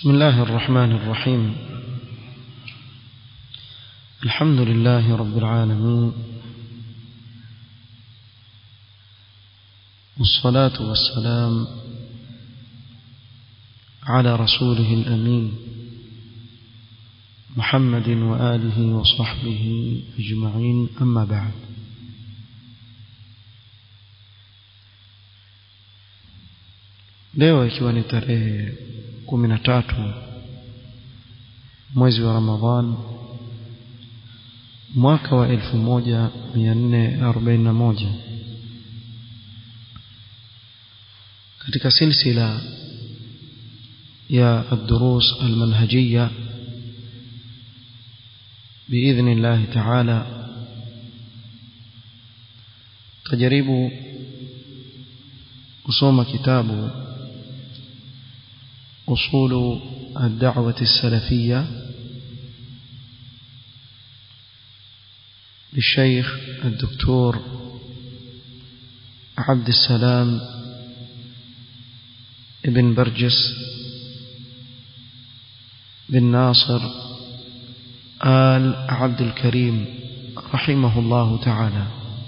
بسم الله الرحمن الرحيم. الحمد لله رب العالمين، والصلاة والسلام على رسوله الأمين محمد وآله وصحبه أجمعين، أما بعد. leo ikiwa ni tarehe 13 mwezi wa Ramadhan mwaka wa 1441 katika silsila ya ad-durus al-manhajiyya باذن الله تعالى tajaribu kusoma kitabu أصول الدعوة السلفية للشيخ الدكتور عبد السلام ابن برجس بن ناصر آل عبد الكريم رحمه الله تعالى.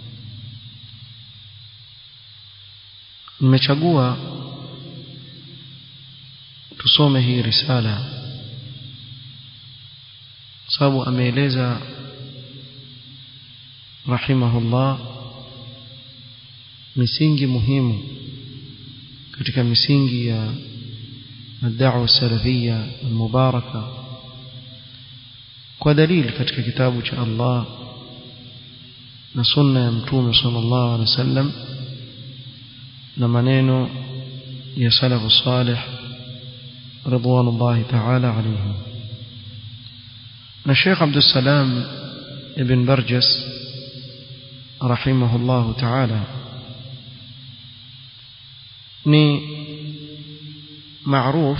nimechagua tusome hii risala sababu ameeleza rahimahullah misingi muhimu katika misingi ya ad-da'wa salafiyya al-mubaraka kwa dalili katika kitabu cha Allah na sunna ya mtume sallallahu alaihi wasallam na maneno ya salafu salih رضوان الله تعالى عليهم. الشيخ عبد السلام ابن برجس رحمه الله تعالى ni معروف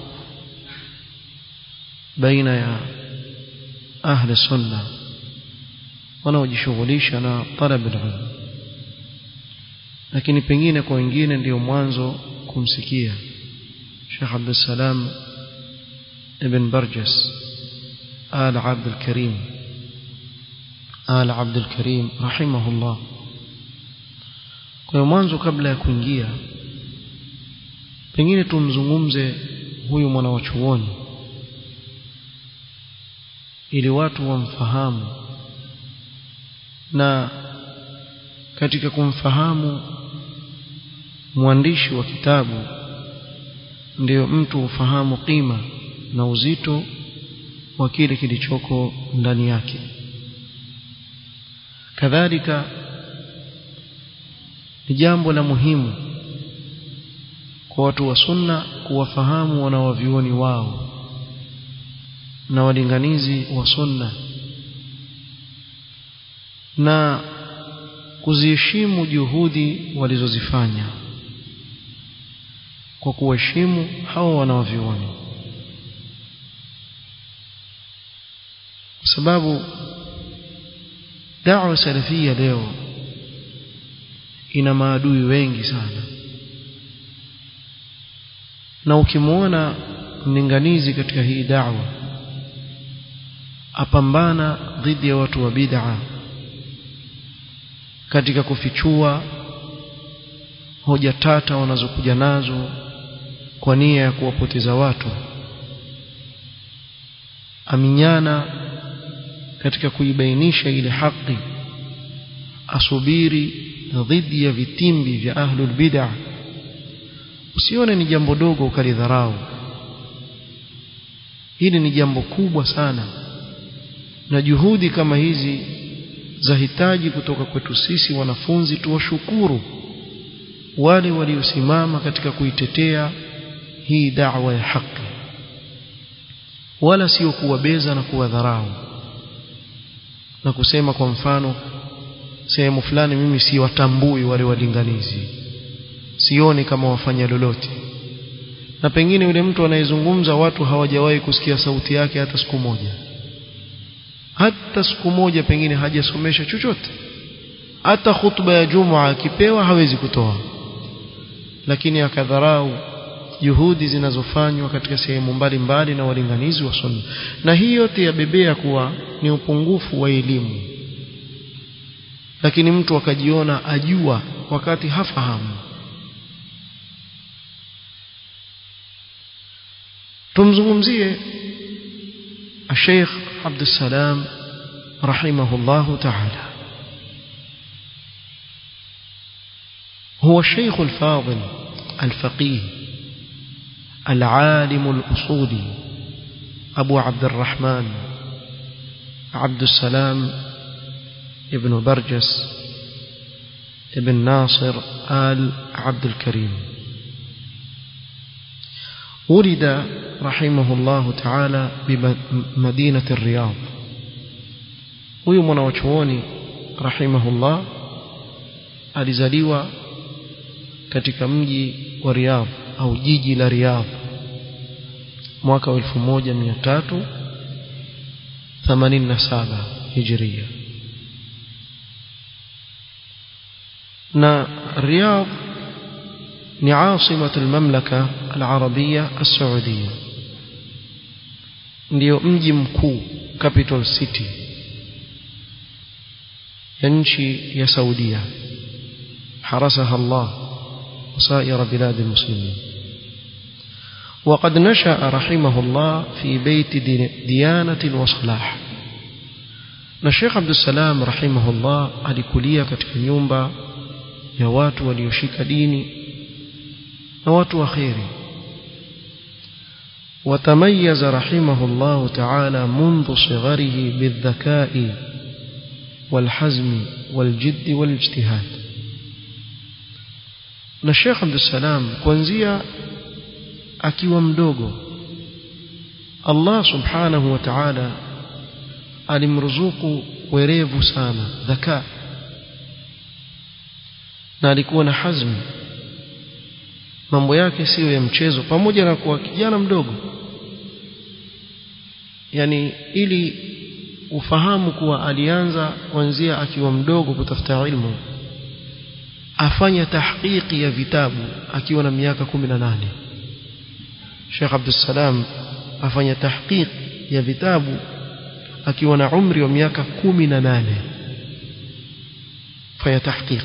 بين أهل السنة wanaojishughulisha na talab al-ilm, lakini pengine kwa wengine ndio mwanzo kumsikia Sheikh Abdul Salam ibn Barjas Al Abdul Karim rahimahullah. Kwa mwanzo kabla ya kuingia pengine tumzungumze huyu mwanachuoni ili watu wamfahamu, na katika kumfahamu mwandishi wa kitabu ndio mtu ufahamu qima na uzito wa kile kilichoko ndani yake. Kadhalika ni jambo la muhimu kwa watu wa sunna kuwafahamu wanawavyuoni wao na walinganizi wa sunna na kuziheshimu juhudi walizozifanya kwa kuheshimu hao wanaovioni, kwa sababu da'wa salafia leo ina maadui wengi sana, na ukimuona mlinganizi katika hii da'wa apambana dhidi ya watu wa bid'a katika kufichua hoja tata wanazokuja nazo kwa nia ya kuwapoteza watu, aminyana katika kuibainisha ile haki, asubiri dhidi ya vitimbi vya ahlul bid'ah, usione ni jambo dogo ukalidharau. Hili ni jambo kubwa sana, na juhudi kama hizi zahitaji kutoka kwetu sisi wanafunzi tuwashukuru wale waliosimama katika kuitetea hii da'wa ya haki, wala sio kuwabeza na kuwadharau na kusema kwa mfano sehemu fulani mimi si watambui wale walinganizi, sioni kama wafanya lolote, na pengine yule mtu anayezungumza watu hawajawahi kusikia sauti yake hata siku moja, pengine hajasomesha chochote, hata khutba ya Jumaa akipewa hawezi kutoa, lakini akadharau juhudi zinazofanywa katika sehemu mbalimbali na walinganizi wa sunna, na hii yote yabebea kuwa ni upungufu wa elimu, lakini mtu akajiona ajua wakati hafahamu. tumzungumzie Sheikh Abdul Salam rahimahullah ta'ala. هو الشيخ الفاضل الفقيه العالم الأصولي أبو عبد الرحمن عبد السلام ابن برجس ابن ناصر آل عبد الكريم. ولد رحمه الله تعالى بمدينة الرياض. huyu mwanachuoni rahimahullah alizaliwa katika mji wa Riyadh au jiji la Riyadh mwaka 1387 Hijria. na Riyadh ni عاصمة المملكة العربية السعودية, ndio mji mkuu, capital city ya nchi ya Saudia, حرسها الله وسائر بلاد المسلمين. وقد نشأ رحمه الله في بيت ديانة وصلاح. الشيخ عبد السلام رحمه الله alikulia katika nyumba ya watu walioshika dini na watu waheri. وتميز رحمه الله تعالى منذ صغره بالذكاء والحزم والجد والاجتهاد. na Sheikh Abdul Salam kuanzia akiwa mdogo Allah subhanahu wa ta'ala alimruzuku werevu sana, dhaka, na alikuwa na hazmi. Mambo yake sio ya mchezo, pamoja na kuwa kijana mdogo. Yani ili ufahamu kuwa alianza kuanzia akiwa mdogo kutafuta ilmu, afanya tahqiqi ya vitabu akiwa na miaka 18. Sheikh Abdul Salam afanya tahqiq ya vitabu akiwa na umri wa miaka 18. fanya tahqiq.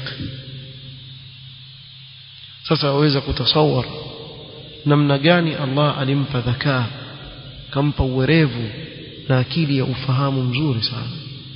Sasa waweza kutasawar namna gani Allah alimpa dhakaa, kampa uwerevu na akili ya ufahamu mzuri sana,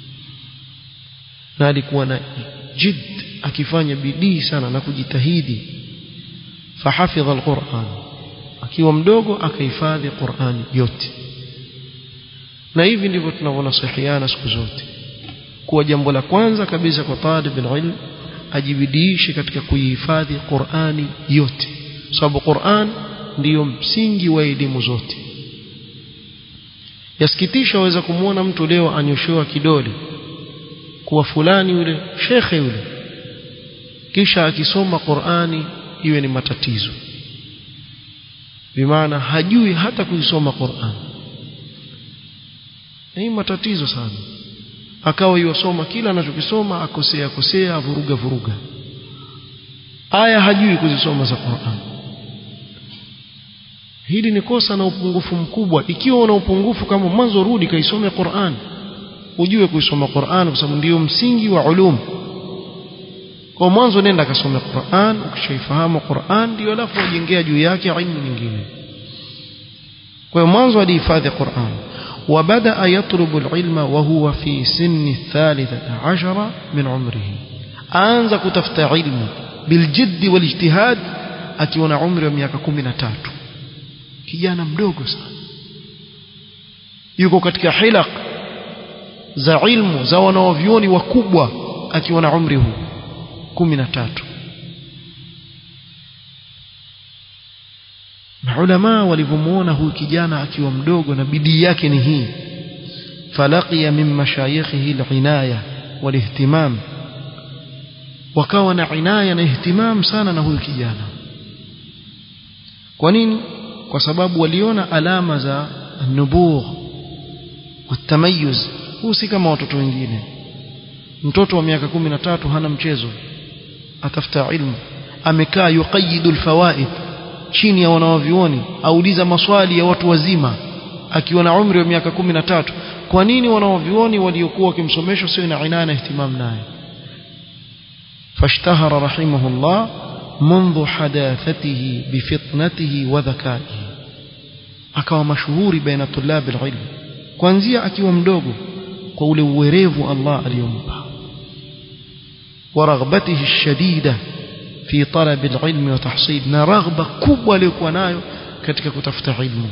na alikuwa na jid, akifanya bidii sana na kujitahidi. Fahafidha alquran, akiwa mdogo akahifadhi Qur'ani yote. Na hivi ndivyo tunavyonasihiana siku zote, kuwa jambo la kwanza kabisa kwa talib ilm ajibidiishe katika kuihifadhi Qur'ani yote, sababu Qur'an ndiyo msingi wa elimu zote. Yasikitisha waweza kumuona mtu leo anyoshewa kidole kuwa fulani yule shekhe yule, kisha akisoma Qur'ani iwe ni matatizo, bimaana hajui hata kuisoma Qur'an. Ni matatizo sana. Akawa yosoma kila anachokisoma akosea, vuruga aya, hajui kuzisoma za Qur'an. Hili ni kosa na upungufu mkubwa. Ikiwa una upungufu kama mwanzo, rudi kaisome Qur'an, ujue kuisoma Qur'an, kwa sababu ndio msingi wa ulum. Kwa mwanzo nenda kasome Qur'an, ukishaifahamu Qur'an ndio alafu ujengea juu yake ilmu nyingine. Kwa mwanzo alihifadhi Qur'an. وبدأ يطلب العلم وهو في سن 13 من عمره. أنزا كتفت علم بالجد والاجتهاد akiwa na umri wa miaka 13. Kijana mdogo sana, yuko katika hilaq za ilmu za wanavyuoni wakubwa akiwa na umri huu 13. Maulama walivyomuona huyu kijana akiwa mdogo na bidii yake ni hii, falaqiya min mashayikhihi al-inaya wal-ihtimam, wakawa na inaya na ihtimam sana na huyu kijana. Kwa nini? Kwa sababu waliona alama za nubugh wa tamayuz. Huyu si kama watoto wengine. Mtoto wa miaka 13 hana mchezo, atafuta ilmu, amekaa yuqayidu al-fawaid. chini ya wanawavyuoni, auliza maswali ya watu wazima akiwa na umri wa miaka 13. Kwa nini wanawavyuoni waliokuwa wakimsomesha sio na inana ihtimam naye? fashtahara rahimahullah منذ حداثته بفطنته وذكائه, akawa mashuhuri baina tulab alilm kuanzia akiwa mdogo kwa ule uwerevu Allah aliyompa, wa raghbatihi alshadida fi talab alilm wa tahsil, na raghba kubwa aliyokuwa nayo katika kutafuta ilmu.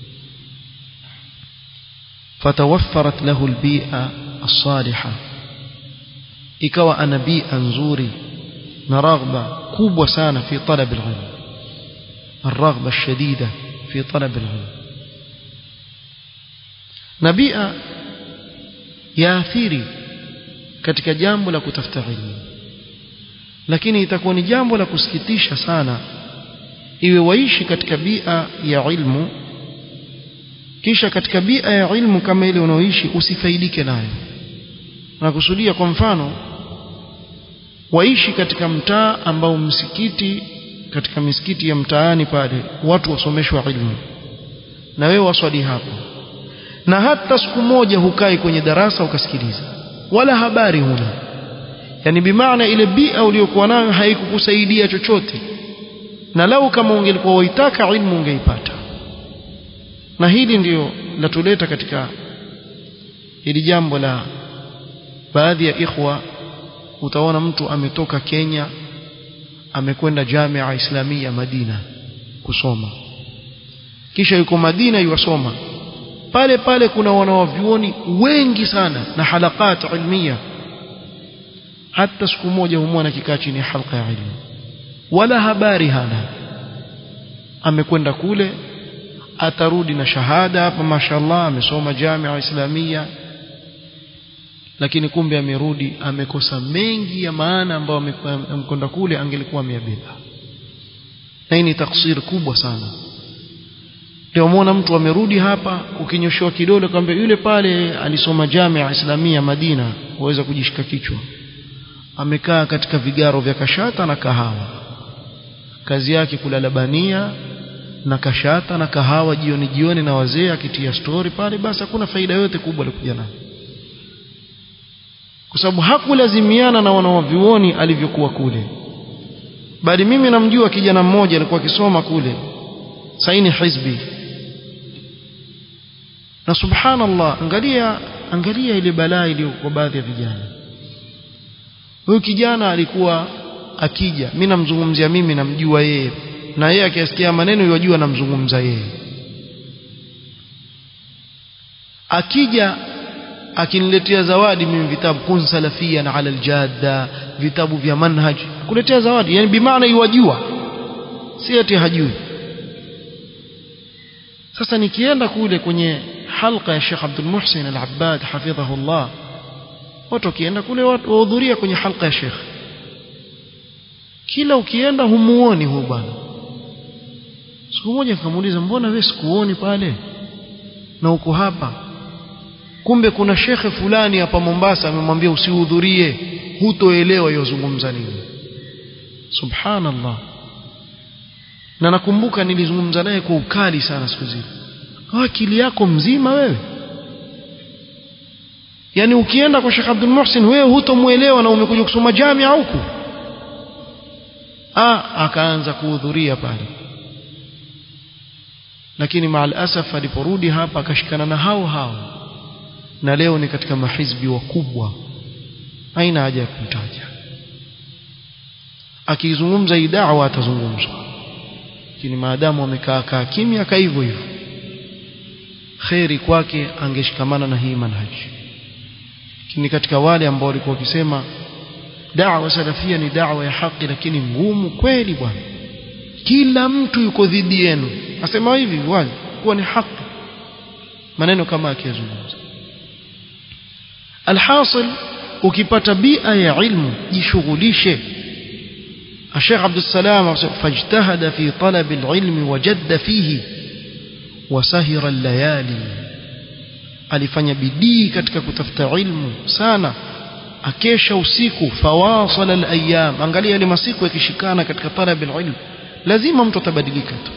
fatawaffarat lahu albi'a as-salihah, ikawa ana bi'a nzuri na raghba kubwa sana fi talab alilm, الرغبة الشديدة في طلب العلم. نبيئة ياثيري katika jambo la kutafuta ilmu, lakini itakuwa ni jambo la kusikitisha sana iwe waishi katika bia ya ilmu, kisha katika bia ya ilmu kama ile unaoishi usifaidike nayo. Nakusudia kwa mfano, waishi katika mtaa ambao msikiti, katika misikiti ya mtaani pale watu wasomeshwa ilmu, na wewe waswali hapo, na hata siku moja hukai kwenye darasa ukasikiliza, wala habari huna. Yani bimaana ile bia uliyokuwa nayo haikukusaidia chochote, na lau kama ungelikuwa waitaka ilmu ungeipata. Na hili ndio latuleta katika hili jambo la baadhi ya ikhwa. Utaona mtu ametoka Kenya amekwenda Jamia Islamia Madina kusoma, kisha yuko Madina yuwasoma pale pale, kuna wanawavyuoni wengi sana na halakat ilmia, hata siku moja humwona kikaa chini halqa ya ilmu, wala habari hana. Amekwenda kule, atarudi na shahada hapa, mashallah amesoma Jamia Islamia, lakini kumbe amerudi amekosa mengi ya maana ambayo amekwenda kule angelikuwa ameyabeba. Na hii ni taksir kubwa sana. Ndio muona mtu amerudi hapa, ukinyoshewa kidole kwamba yule pale alisoma Jamia Islamia Madina, waweza kujishika kichwa. Amekaa katika vigaro vya kashata na kahawa, kazi yake kulala bania na kashata na kahawa jioni na wazee akitia story pale, basi hakuna faida yote kubwa alikuja nayo, kwa sababu hakulazimiana na wanawavyuoni alivyokuwa kule. Bali mimi namjua kijana mmoja alikuwa akisoma kule, saini hizbi, na subhanallah, angalia ile balaa iliyo kwa baadhi ya vijana. Huyu kijana alikuwa akija, mimi namzungumzia, mimi namjua yeye, na yeye akisikia maneno yajua namzungumza yeye. Akija akiniletea zawadi mimi, vitabu kun salafia na ala aljadda, vitabu vya manhaj, kuletea zawadi. Yani bimaana yajua, si ati hajui. Sasa nikienda kule kwenye halqa ya Sheikh Abdul Muhsin Al-Abbad hafidhahullah, watu kienda kule wahudhuria kwenye halqa ya Sheikh, kila ukienda humuoni huyu bwana. Siku moja nikamuuliza, mbona wewe sikuoni pale na uko hapa? Kumbe kuna shekhe fulani hapa Mombasa amemwambia usihudhurie, hutoelewa yozungumza nini. Subhanallah. Na nakumbuka nilizungumza naye kwa ukali sana siku zile. Akili yako mzima wewe? Yani ukienda kwa Sheikh Abdul Muhsin wewe hutomuelewa na umekuja kusoma Jamia huku? Akaanza kuhudhuria pale. Lakini maal asaf aliporudi hapa akashikana na hao, na leo ni katika mahizbi wakubwa, haina haja ya kumtaja. Akizungumza hii da'wa atazungumza, lakini maadamu amekaa kimya kaa hivyo hivyo, khairi kwake angeshikamana na hii manhaji. Lakini katika wale ambao walikuwa wakisema da'wa salafia ni da'wa ya haki, lakini ngumu kweli bwana, kila mtu yuko dhidi yenu, asema hivi wazi kuwa ni haki, maneno kama akizungumza. Alhasil, ukipata bia ya ilmu jishughulishe. Sheikh Abdul Salam fajtahada fi talab alilm wajadda fihi wasahira allayali, alifanya bidii katika kutafuta ilmu sana, akesha usiku. Fawasala alayam, angalia ile masiku yakishikana katika talab alilm, lazima mtu atabadilika tu.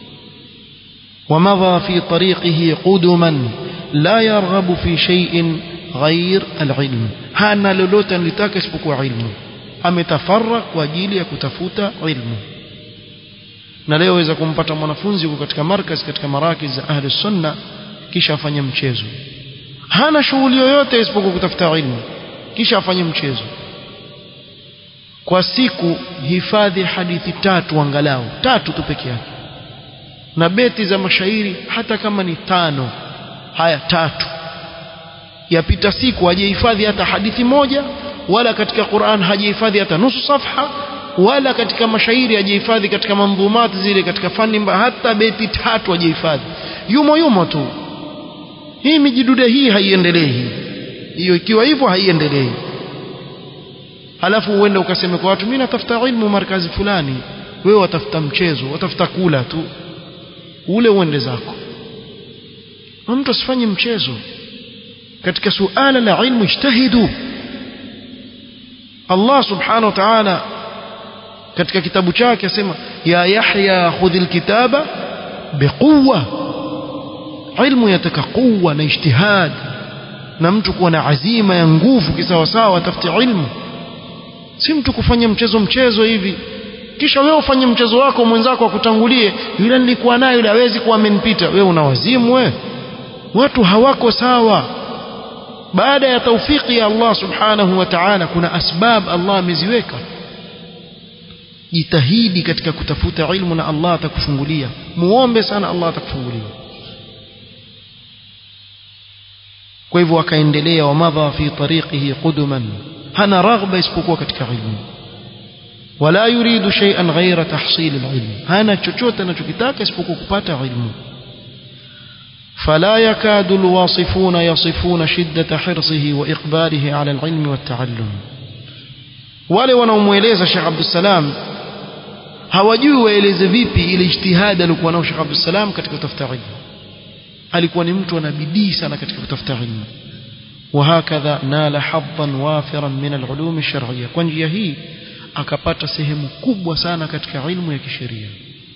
ومضى في طريقه قدما لا يرغب في شيء غير العلم hana lolote analitaka isipokuwa ilmu, ametafarrak kwa ajili ya kutafuta ilmu. Na leo waweza kumpata mwanafunzi yuko katika markaz, katika marakiz za ahli sunna, kisha afanye mchezo, hana shughuli yoyote isipokuwa kutafuta ilmu, kisha afanye mchezo. Kwa siku hifadhi hadithi 3 angalau 3 tu peke yake, na beti za mashairi hata kama ni 5, haya 3 yapita siku hajihifadhi hata hadithi moja, wala katika Qur'an hajihifadhi hata nusu safha, wala katika mashairi hajihifadhi, katika mandhumati zile katika fani hata beti 3 hajihifadhi, yumo tu. Hii mijidude hii haiendelei, hiyo ikiwa hivyo haiendelei. Halafu uende ukaseme kwa watu mimi natafuta ilmu markazi fulani, wewe watafuta mchezo, watafuta kula tu, ule uende zako. Mtu asifanye mchezo katika suala la ilmu. Ijtahidu. Allah subhanahu wa ta'ala katika kitabu chake asema ya Yahya khudhil kitaba biquwwa. Ilmu yataka quwwa na ijtihad, na mtu kuwa na azima ya nguvu kisawasawa atafute ilmu, si mtu kufanya mchezo hivi kisha wewe ufanye mchezo wako, mwenzako akutangulie, yule nilikuwa naye yule hawezi kuwa amenipita. Wewe una wazimu wewe. Watu hawako sawa. Baada ya taufiki ya Allah subhanahu wa ta'ala kuna asbab Allah ameziweka. Jitahidi katika kutafuta ilmu na Allah atakufungulia. Muombe sana Allah atakufungulia. Kwa hivyo akaendelea, wa madha fi tariqihi quduman, hana raghba isipokuwa katika ilmu, wala yuridu shay'an ghayra tahsil alilm, hana chochote anachokitaka isipokuwa kupata ilmu. فلا يكاد الواصفون يصفون شدة حرصه وإقباله على العلم والتعلم. wale wanaomueleza Sheikh Abdul Salam hawajui waeleze vipi ile ijtihad alikuwa nao Sheikh Abdul Salam katika kutafuta ilmu. Alikuwa ni mtu ana bidii sana katika kutafuta ilmu. وهكذا نال حظا وافرا من العلوم الشرعية. kwa njia hii akapata sehemu kubwa sana katika ilmu ya kisheria.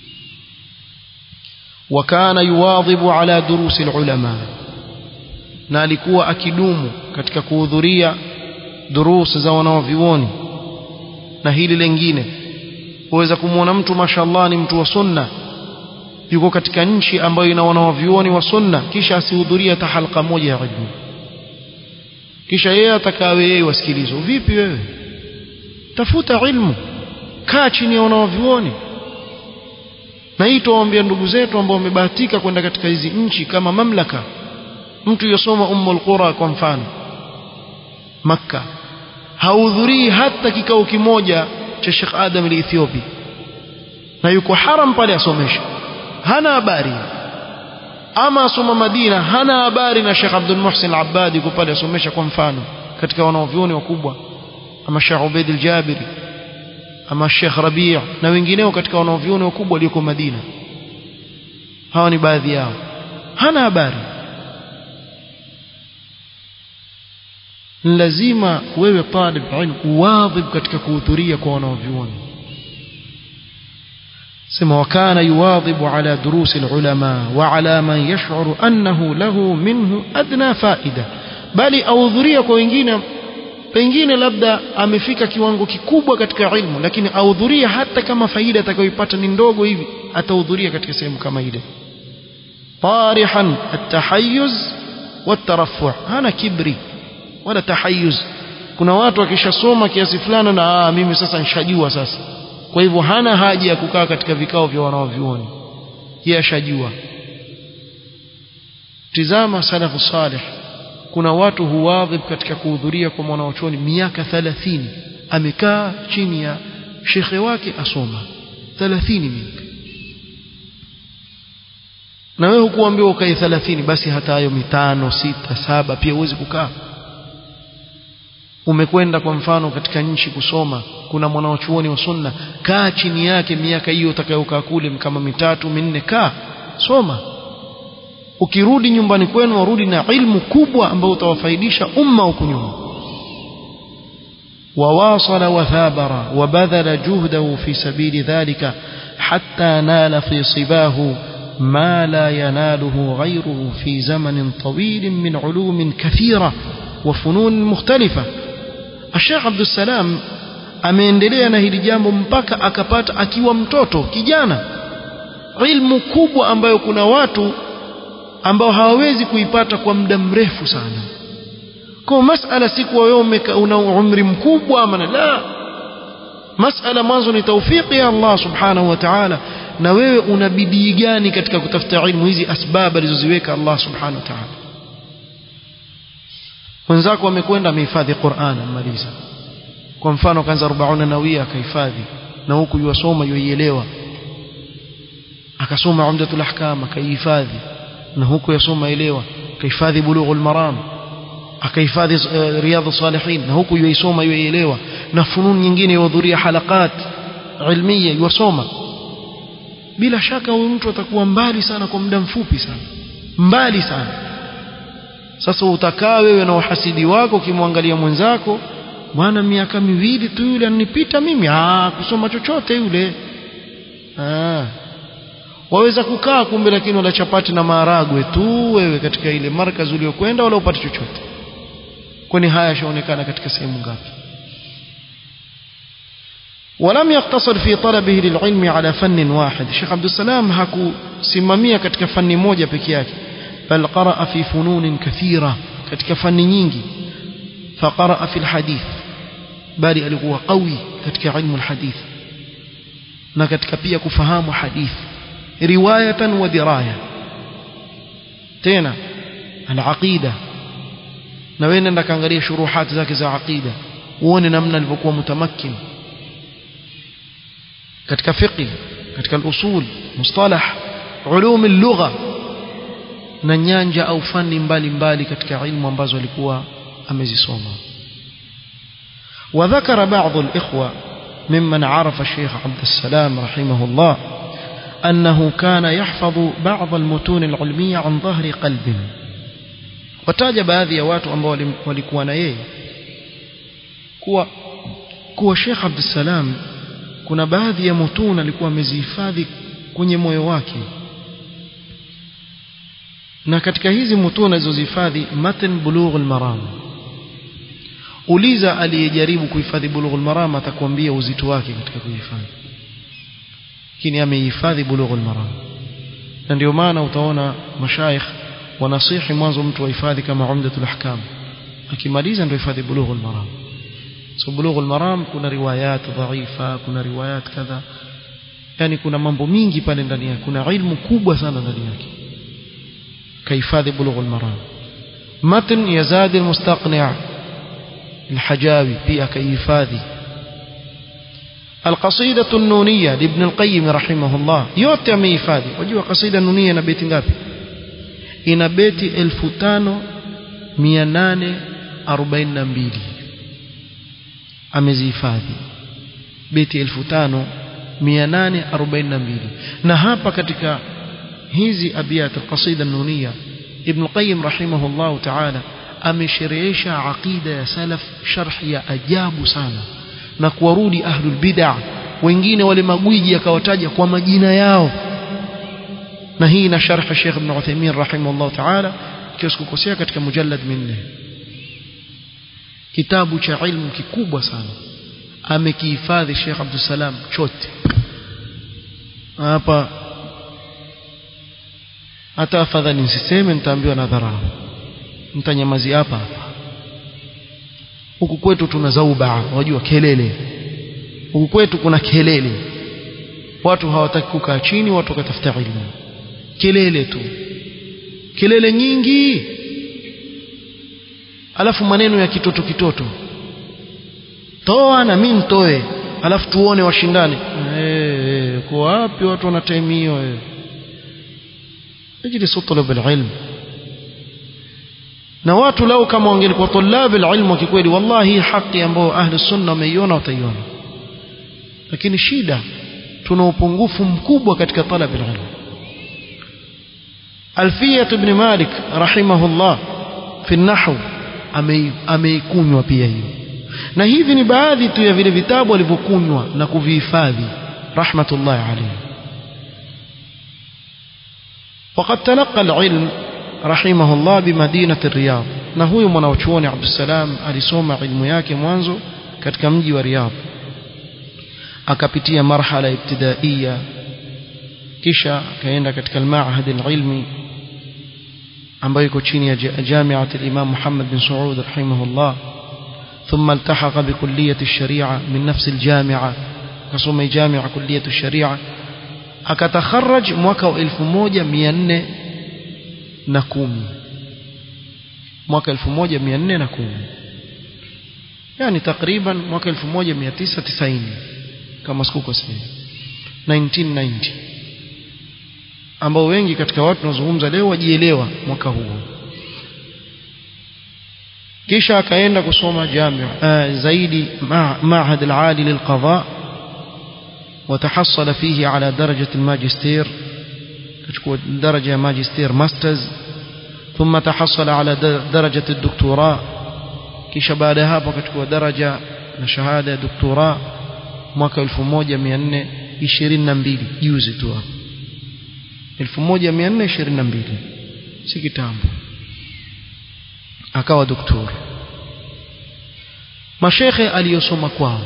وكان يواظب على دروس العلماء, na alikuwa akidumu katika kuhudhuria durus za wanavyuoni. Na hili lingine, uweza kumuona mtu mashallah ni mtu wa sunna, yuko katika nchi ambayo ina wanavyuoni wa sunna, kisha asihudhuria hata halqa moja ya ilmu, kisha yeye atakawe yeye wasikilizwe. Vipi wewe? Tafuta ilmu, kaa chini ya wanavyuoni. Na hii tuwaambia ndugu zetu ambao wamebahatika kwenda katika hizi nchi kama mamlaka, mtu yosoma Ummul Qura kwa mfano Makkah, hahudhurii hata kikao kimoja cha Sheikh Adam al-Ethiopi, na yuko haram pale asomesha, hana habari. Ama asoma Madina, hana habari na Sheikh Abdul Muhsin al-Abbadi yuko pale asomesha kwa mfano katika wanavyuoni wakubwa, ama Sheikh Ubaid al-Jabiri, ama Sheikh Rabi' na wengineo katika wanavyuoni wakubwa walioko Madina. Hawa ni baadhi yao, hana habari. Lazima wewe talib ilmu uwadhib katika kuhudhuria kwa wanavyuoni. sema wakana yuwadhibu ala durusi alulama wa ala man yash'uru annahu lahu minhu adna faida, bali ahudhuria kwa wengine pengine labda amefika kiwango kikubwa katika ilmu, lakini ahudhuria hata kama faida atakayopata ni ndogo hivi, atahudhuria katika sehemu kama ile. tarihan at-tahayyuz wat-tarafu', hana kibri wala tahayyuz. Kuna watu wakishasoma kiasi fulani na mimi sasa nishajua sasa, kwa hivyo hana haja ya kukaa katika vikao vya wanavyuoni, yeye ashajua. Tizama salafu salih, kuna watu huwadhib katika kuhudhuria kwa mwanachuoni miaka 30, amekaa chini ya shekhe wake asoma 30 miaka. Na wewe hukuambiwa ukae 30, basi hata hayo 5, 6, 7 pia uweze kukaa. Umekwenda kwa mfano katika nchi kusoma, kuna mwanachuoni wa sunna, kaa chini yake miaka hiyo utakayokaa kule kama 3, 4, kaa soma. Ukirudi nyumbani kwenu warudi na ilmu kubwa ambayo utawafaidisha umma huko nyuma. وواصل وثابر وبذل جهده في سبيل ذلك حتى نال في صباه ما لا يناله غيره في زمن طويل من علوم كثيرة وفنون مختلفة. الشيخ عبد السلام ameendelea na hili jambo mpaka akapata akiwa mtoto kijana ilmu kubwa ambayo kuna watu ambao hawawezi kuipata kwa muda mrefu sana. Kwa masala si kwa wewe una umri mkubwa ama la, masala mwanzo ni taufiki ya Allah subhanahu wa ta'ala, na wewe una bidii gani katika kutafuta ilmu hizi, asbab alizoziweka Allah subhanahu wa ta'ala. Wenzako wamekwenda amehifadhi Qur'an amaliza, kwa mfano kaanza 40 nawia akahifadhi, na huku yusoma yuielewa, akasoma Umdatul Ahkam akahifadhi, na huku yasoma elewa, akahifadhi Bulughul Maram, akahifadhi Riyadhus Salihin, na huku yuisoma yuielewa, na funun nyingine yuhudhuria halakat ilmiya yusoma. Bila shaka huyu mtu atakuwa mbali sana kwa muda mfupi sana, mbali sana. Sasa utakaa wewe na uhasidi wako ukimwangalia mwenzako, bwana miaka miwili tu yule anipita mimi, kusoma chochote yule. Waweza kukaa kumbe, lakini wala chapati na maharagwe tu wewe katika ile markazi uliokwenda, wala upate chochote. Kwani haya yashaonekana katika sehemu ngapi? ولم يقتصر في طلبه للعلم على فن واحد. الشيخ عبد السلام hakusimamia katika fani moja peke yake, bal qaraa fi funun kathira, katika fani nyingi. فقرأ في الحديث، bali alikuwa qawi katika ilmu alhadith, na katika pia kufahamu hadith riwayatan wa diraya. Tena al-aqida, na wewe nenda kaangalia shuruhat zake za aqida uone namna alivyokuwa mutamakkin katika fiqh, katika al-usul, mustalah, ulum al-lugha, na nyanja au fani mbalimbali katika ilmu ambazo alikuwa amezisoma. وذكر بعض الإخوة ممن عرف الشيخ عبد السلام رحمه الله أنه كان يحفظ بعض المتون العلمية عن ظهر قلب. وتاجب هذه watu ambao walikuwa na yeye kuwa Sheikh Abdul Salam kuna baadhi ya mutun alikuwa amezihifadhi kwenye moyo wake, na katika hizi mutun alizozihifadhi matan Bulughul Maram. Uliza aliyejaribu kuhifadhi Bulughul Maram atakwambia uzito wake katika kuhifadhi, lakini amehifadhi Bulughul Maram. Na ndio maana utaona mashaikh wanasihi mwanzo mtu ahifadhi kama Umdatul Ahkam, akimaliza ndio hifadhi Bulughul Maram. So Bulughul Maram kuna riwayat dhaifa, kuna riwayat kadha, yani kuna mambo mingi pale ndani yake, kuna ilmu kubwa sana ndani yake. Kahifadhi Bulughul Maram. Matn Yazad al-Mustaqni' الحجاوي pia kahifadhi. القصيدة النونية لابن القيم رحمه الله yote amehifadhi. Unajua kasida nunia ina beti ngapi? Ina beti 5842 amezihifadhi, beti 5842. Na hapa katika hizi abiyat al-qasida nunia Ibn Qayyim rahimahullah ta'ala amesherehesha aqida ya salaf sharh ya ajabu sana, na kuwarudi ahlul bid'ah wengine wale magwiji akawataja kwa majina yao. Na hii na sharh Sheikh Ibn Uthaymeen rahimahullah ta'ala kisikukosea katika mujallad minne, kitabu cha ilmu kikubwa sana amekihifadhi Sheikh Abdul Salam chote. Hapa hata afadhali nisiseme, nitaambiwa na dharau, mtanyamazi hapa. Huku kwetu tuna zauba, unajua kelele. Huku kwetu kuna kelele, watu hawataki kukaa chini, watu wakatafuta ilmu. Kelele tu, kelele nyingi, alafu maneno ya kitoto kitoto, toa na mimi nitoe, alafu tuone washindane. Kwa wapi watu wana time hiyo? Ijlisu talab alilm. Na watu lao kama wangelikuwa tulab alilm kikweli, wallahi haki ambayo ahli sunna wameiona wataiona. Lakini shida, tuna upungufu mkubwa katika talab alilm. Alfiyat ibn Malik rahimahullah fi an-nahw ameikunywa pia hiyo. Na hivi ni baadhi tu ya vile vitabu alivyokunywa na kuvihifadhi rahmatullahi alayhi. وقد تلقى العلم رحمه الله بمدينة الرياض na huyu mwanachuoni Abdussalam alisoma ilmu yake mwanzo katika mji wa Riyadh akapitia marhala ibtidaiya kisha akaenda katika al-ma'had al-ilmi ambayo iko chini ya Jami'at al-Imam Muhammad bin Saud rahimahullah ثم التحق بكلية الشريعة من نفس الجامعة كسمي جامعة كلية الشريعة akatakharraj mwaka 1410 mwaka 1410 yani takriban mwaka 1990 kama sikukosea 1990 ambao wengi katika watu tunazungumza leo wajielewa mwaka huo kisha akaenda kusoma jamia zaidi ma'had al-ali lil-qada وتحصل فيه على درجة الماجستير درجة ماجستير ماسترز ثم تحصل على درجة الدكتوراه kisha baada hapo akachukua daraja na shahada ya doktora mwaka 1422 juzi tu hapo 1422 si kitambo akawa doktori mashekhe aliyosoma kwao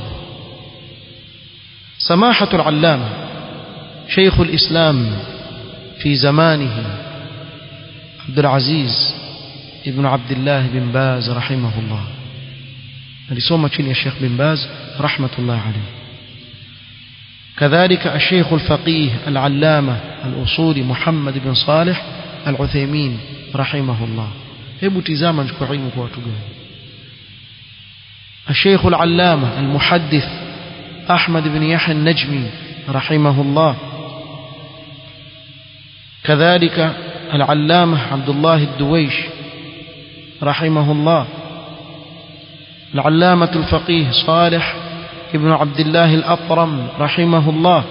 سماحة العلامة شيخ الإسلام في زمانه عبد العزيز ابن عبد الله بن باز رحمه الله لسومة الشيخ بن باز رحمة الله عليه كذلك الشيخ الفقيه العلامة الأصولي محمد بن صالح العثيمين رحمه الله هبو تزاما نشكو علمك واتقال الشيخ العلامة المحدث أحمد بن يحيى النجمي رحمه الله كذلك العلامة عبد الله الدويش رحمه الله العلامة الفقيه صالح ابن عبد الله الأطرم رحمه الله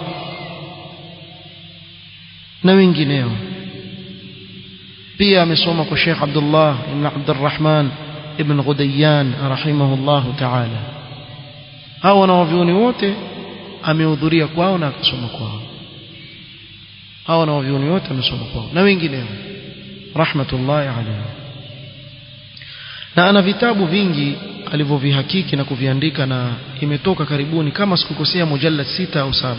نوينجينيو pia amesoma kwa Sheikh Abdullah ibn Abdurrahman ibn Ghudayyan rahimahullahu ta'ala hao wanavyuoni wote amehudhuria kwao na akasoma kwao hao wanavyuoni wote amesoma kwao na wengineo rahmatullahi alayhi na ana vitabu vingi alivyovihakiki na kuviandika na imetoka karibuni kama sikukosea mujallad 6 au 7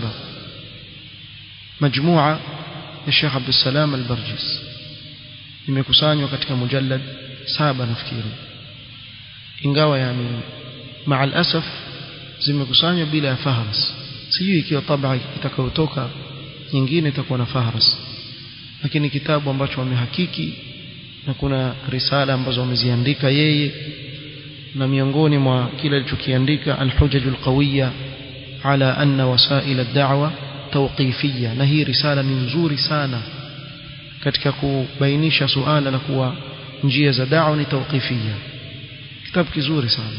majmua ya Sheikh Abdussalam al-Barjis imekusanywa katika mujallad 7 nafikiri ingawa yani ma'al asaf zimekusanywa bila ya fahras sijui ikiwa tabaa itakayotoka nyingine itakuwa na fahras lakini kitabu ambacho wamehakiki na kuna risala ambazo wameziandika yeye na miongoni mwa kile alichokiandika al-hujaj al-qawiyya ala anna wasail ad-da'wa tawqifiyya na hii risala ni nzuri sana katika kubainisha suala la kuwa njia za da'wa ni tawqifiyya kitabu kizuri sana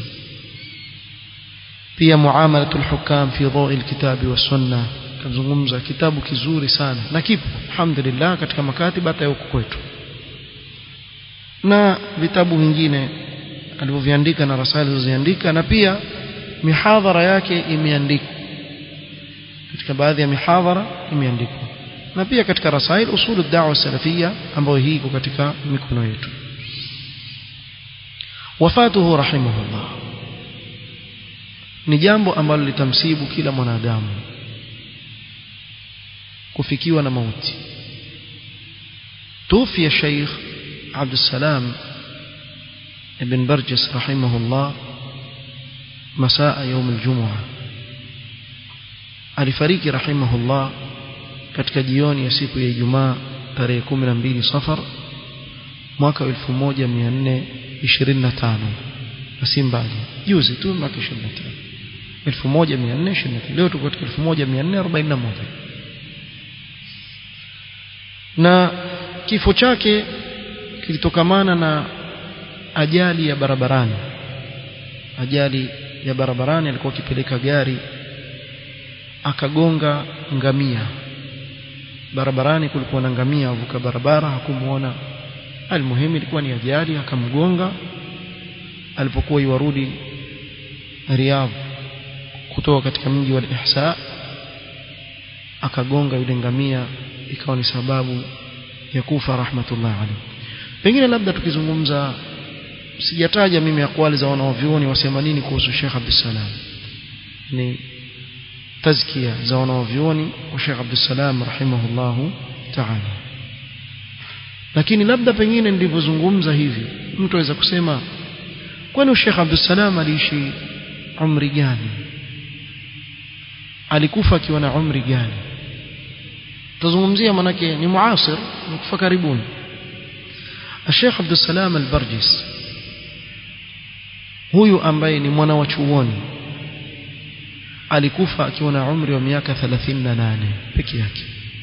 pia muamalatul hukam fi dhawi al-kitabi was-sunnah kazungumza kitabu kizuri sana na kipo alhamdulillah katika makatiba hata huko kwetu na vitabu vingine alivyoviandika na rasali alizoziandika na pia mihadhara yake imeandikwa katika baadhi ya mihadhara imeandikwa na pia katika rasail usul ad-da'wa salafiyya ambayo hii iko katika mikono yetu wafatuhu rahimahullah ni jambo ambalo litamsibu kila mwanadamu kufikiwa na mauti توفي الشيخ عبد السلام ابن برجس رحمه الله مساء يوم الجمعة alifariki rahimahullah katika jioni ya siku ya Ijumaa tarehe 12 Safar mwaka 1425 basi mbali juzi tu mwaka 1425 leo tuko katika 1441 na kifo chake kilitokamana na ajali ya barabarani alikuwa akipeleka gari akagonga ngamia barabarani kulikuwa na ngamia avuka barabara hakumuona almuhimu ilikuwa ni ajali akamgonga alipokuwa yuarudi Riyadh kutoka katika mji wa Ihsa akagonga yule ngamia ikawa ni sababu ya Kufa rahmatullah alayhi. Pengine labda tukizungumza, sijataja mimi akwali za wanavyuoni wasema nini kuhusu Sheikh Abdul Salam, ni tazkia za wanavyuoni wa Sheikh Abdul Salam rahimahullahu ta'ala. Lakini labda pengine nilivyozungumza hivi mtu aweza kusema kwani Sheikh Abdul Salam aliishi umri gani, alikufa akiwa na umri gani? Tuzungumzia manake ni muasir, mkufa karibuni. Sheikh Abdul Salam al-Barjis huyu ambaye ni mwana wa chuoni alikufa akiwa na umri wa miaka 38 peke yake.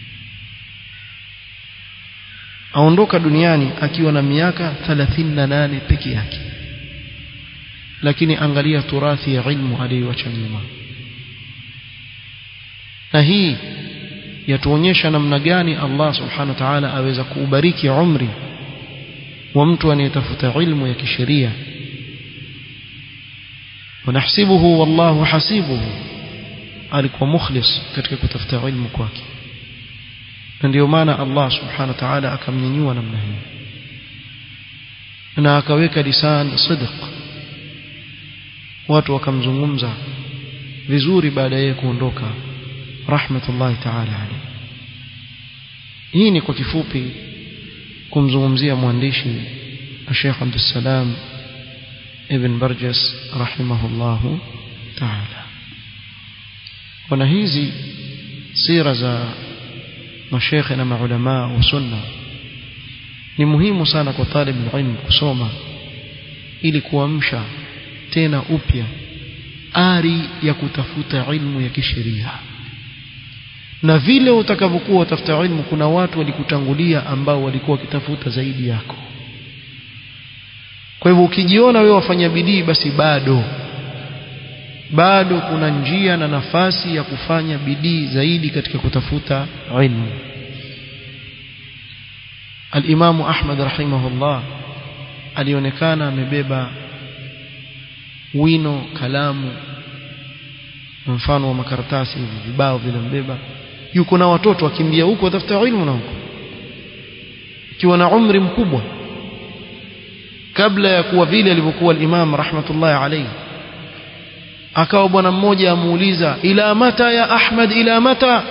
Aondoka duniani akiwa na miaka 38 peke yake. Lakini angalia turathi ya ilmu aliyoacha nyuma. Na hii yatuonyesha namna gani Allah subhanahu wa ta'ala aweza kuubariki umri wa mtu anayetafuta ilmu ya kisheria. Wanahsibuhu wallahu hasibuhu, alikuwa mukhlis katika kutafuta ilmu kwake. Na ndio maana Allah subhanahu wa ta'ala akamnyanyua namna hii na akaweka lisan sidq, watu wakamzungumza vizuri baada ya kuondoka rahmatullahi ta'ala alayhi. Hii ni kwa kifupi kumzungumzia mwandishi Sheikh Abdul Salam ibn Barjas rahimahullahu ta'ala. Wana hizi sira za mashekhe na maulama wa sunna ni muhimu sana kwa talib ilmu kusoma, ili kuamsha tena upya ari ya kutafuta ilmu ya kisheria. Na vile utakavyokuwa utafuta ilmu, kuna watu walikutangulia ambao walikuwa wakitafuta zaidi yako. Kwa hivyo ukijiona wewe wafanya bidii, basi bado kuna njia na nafasi ya kufanya bidii zaidi katika kutafuta ilmu. Al-Imam Ahmad rahimahullah alionekana amebeba wino, kalamu, mfano wa makaratasi hivi, vibao vile mbeba, yuko na watoto wakimbia huko watafuta ilmu na huko, ikiwa na umri mkubwa kabla ya kuwa vile alivyokuwa al-Imam rahmatullahi alayhi. Akawa bwana mmoja amuuliza, ila mata ya Ahmad, ila mata?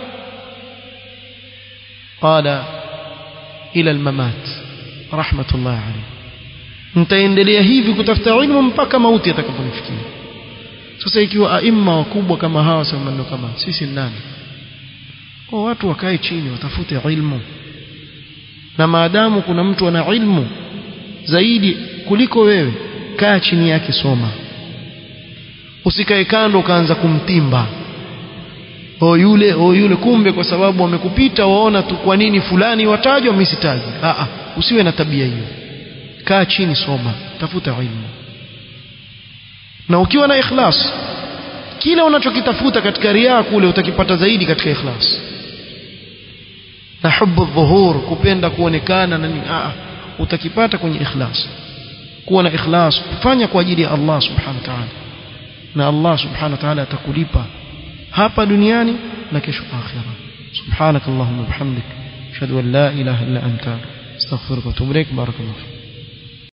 Qala ila al-mamat rahmatullahi alayhi, nitaendelea hivi kutafuta ilmu mpaka mauti atakaponifikia. Sasa ikiwa aima wakubwa kama hawa sema kama sisi nani, kwa watu wakae chini watafute ilmu. Na maadamu kuna mtu ana ilmu zaidi kuliko wewe, kaa chini yake, soma. Usikae kando ukaanza kumtimba, yule kumbe kwa sababu wamekupita waona tu kwa nini fulani watajwa mimi sitaji. Usiwe na tabia hiyo. Kaa chini, soma, tafuta ilmu. Na ukiwa na ikhlas, kila unachokitafuta katika riaa kule utakipata zaidi katika ikhlas. Na hubu dhuhur, kupenda kuonekana na nini, utakipata kwenye ikhlas. Kuwa na ikhlas, kufanya kwa ajili ya Allah subhanahu wa ta'ala, na Allah subhanahu wa ta'ala atakulipa hapa duniani na kesho akhira. Subhanakallahumma bihamdik, ashhadu an la ilaha illa anta, astaghfiruka wa atubu ilaik. Barakallahu.